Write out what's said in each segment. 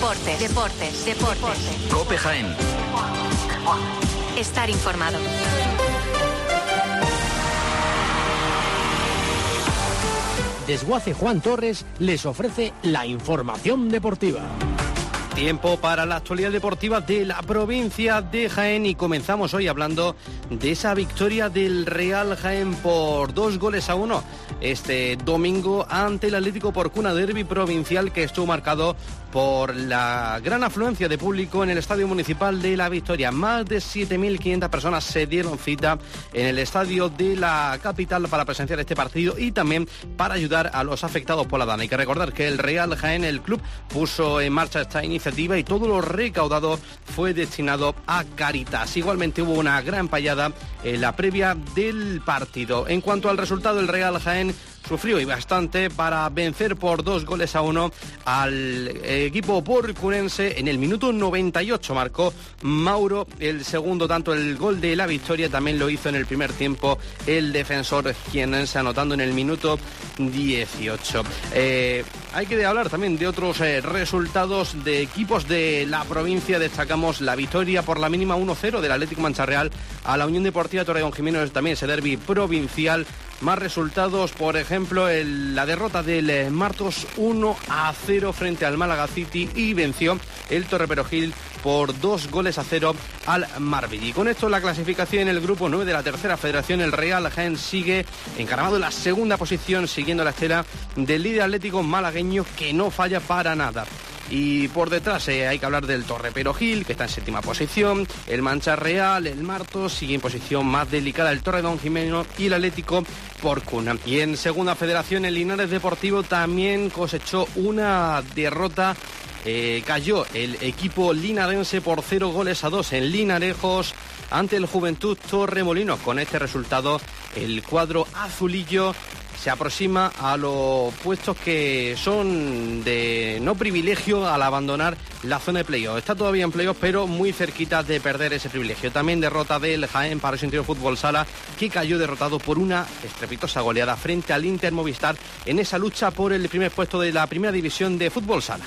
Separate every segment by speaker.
Speaker 1: Deportes.
Speaker 2: COPE Jaén.
Speaker 1: Estar informado.
Speaker 3: Desguace Juan Torres les ofrece la información deportiva.
Speaker 4: Tiempo para la actualidad deportiva de la provincia de Jaén y comenzamos hoy hablando de esa victoria del Real Jaén por 2-1 este domingo ante el Atlético Porcuna, derbi provincial que estuvo marcado por la gran afluencia de público en el Estadio Municipal de La Victoria. Más de 7.500 personas se dieron cita en el estadio de la capital para presenciar este partido y también para ayudar a los afectados por la dana. Hay que recordar que el Real Jaén, el club, puso en marcha esta iniciativa y todo lo recaudado fue destinado a Cáritas. Igualmente hubo una gran payada en la previa del partido. En cuanto al resultado, el Real Jaén sufrió y bastante para vencer por 2-1 al equipo porcunense. En el minuto 98 marcó Mauro el segundo tanto, el gol de la victoria. También lo hizo en el primer tiempo el defensor jiennense, anotando en el minuto 18. Hay que hablar también de otros resultados de equipos de la provincia. Destacamos la victoria por la mínima 1-0 del Atlético Mancha Real a la Unión Deportiva Torrejón Jiménez, también ese derbi provincial. Más resultados, por ejemplo, la derrota del Martos 1-0 frente al Málaga City y venció el Torreperogil por 2-0 al Marbella. Y con esto la clasificación en el grupo 9 de la tercera federación, el Real Jaén sigue encaramado en la segunda posición, siguiendo la estela del líder atlético malagueño que no falla para nada. Y por detrás hay que hablar del Torreperogil, que está en séptima posición, el Mancha Real, el Martos, sigue en posición más delicada el Torredón Jimeno y el Atlético Porcuna. Y en segunda federación, el Linares Deportivo también cosechó una derrota. Cayó el equipo linarense por 0-2 en Linarejos ante el Juventud Torremolinos. Con este resultado, el cuadro azulillo se aproxima a los puestos que son de no privilegio al abandonar la zona de playoff. Está todavía en playoff, pero muy cerquita de perder ese privilegio. También derrota del Jaén Paraíso Interior Fútbol Sala, que cayó derrotado por una estrepitosa goleada frente al Inter Movistar en esa lucha por el primer puesto de la primera división de Fútbol Sala.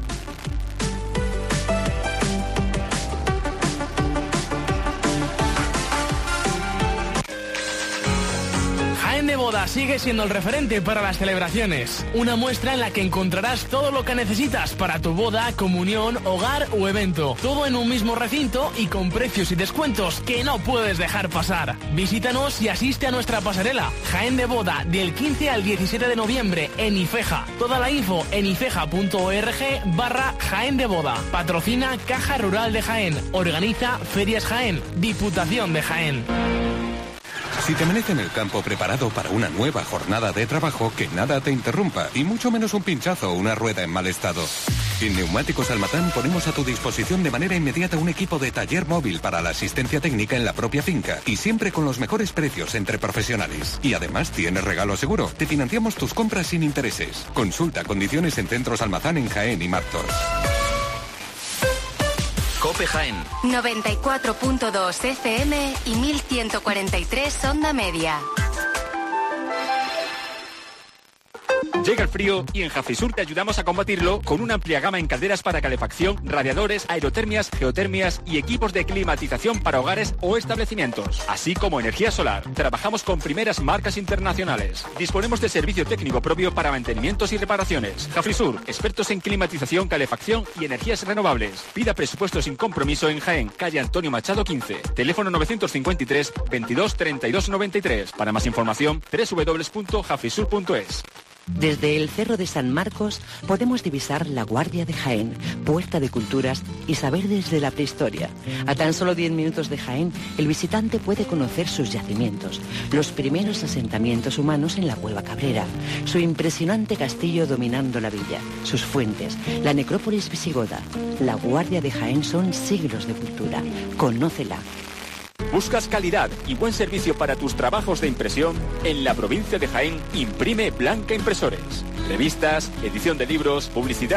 Speaker 5: De Boda sigue siendo el referente para las celebraciones. Una muestra en la que encontrarás todo lo que necesitas para tu boda, comunión, hogar o evento. Todo en un mismo recinto y con precios y descuentos que no puedes dejar pasar. Visítanos y asiste a nuestra pasarela Jaén de Boda del 15 al 17 de noviembre en Ifeja. Toda la info en ifeja.org/Jaén de Boda. Patrocina Caja Rural de Jaén. Organiza Ferias Jaén. Diputación de Jaén.
Speaker 6: Si te amanece en el campo preparado para una nueva jornada de trabajo, que nada te interrumpa, y mucho menos un pinchazo o una rueda en mal estado. En Neumáticos Almatán ponemos a tu disposición de manera inmediata un equipo de taller móvil para la asistencia técnica en la propia finca, y siempre con los mejores precios entre profesionales. Y además tienes regalo seguro. Te financiamos tus compras sin intereses. Consulta condiciones en Centros Almazán en Jaén y Martos.
Speaker 2: COPE Jaén
Speaker 1: 94.2 FM y 1143 onda media.
Speaker 7: Llega el frío y en Jafisur te ayudamos a combatirlo con una amplia gama en calderas para calefacción, radiadores, aerotermias, geotermias y equipos de climatización para hogares o establecimientos, así como energía solar. Trabajamos con primeras marcas internacionales. Disponemos de servicio técnico propio para mantenimientos y reparaciones. Jafisur, expertos en climatización, calefacción y energías renovables. Pida presupuesto sin compromiso en Jaén, calle Antonio Machado 15. Teléfono 953 22 32 93. Para más información, www.jafisur.es.
Speaker 8: Desde el Cerro de San Marcos podemos divisar la Guardia de Jaén, puerta de culturas y saber desde la prehistoria. A tan solo 10 minutos de Jaén, el visitante puede conocer sus yacimientos, los primeros asentamientos humanos en la Cueva Cabrera, su impresionante castillo dominando la villa, sus fuentes, la necrópolis visigoda. La Guardia de Jaén son siglos de cultura. Conócela.
Speaker 7: ¿Buscas calidad y buen servicio para tus trabajos de impresión? En la provincia de Jaén, Imprime Blanca Impresores. Revistas, edición de libros, publicidad